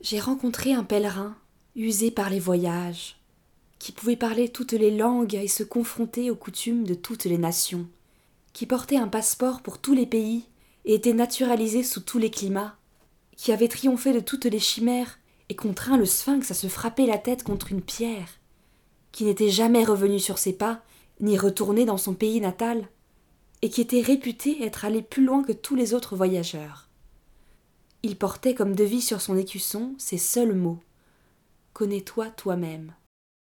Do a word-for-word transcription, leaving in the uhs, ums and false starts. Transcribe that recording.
J'ai rencontré un pèlerin, usé par les voyages, qui pouvait parler toutes les langues et se confronter aux coutumes de toutes les nations, qui portait un passeport pour tous les pays et était naturalisé sous tous les climats, qui avait triomphé de toutes les chimères et contraint le sphinx à se frapper la tête contre une pierre, qui n'était jamais revenu sur ses pas, ni retourné dans son pays natal, et qui était réputé être allé plus loin que tous les autres voyageurs. Il portait comme devise sur son écusson ces seuls mots: « Connais-toi toi-même ».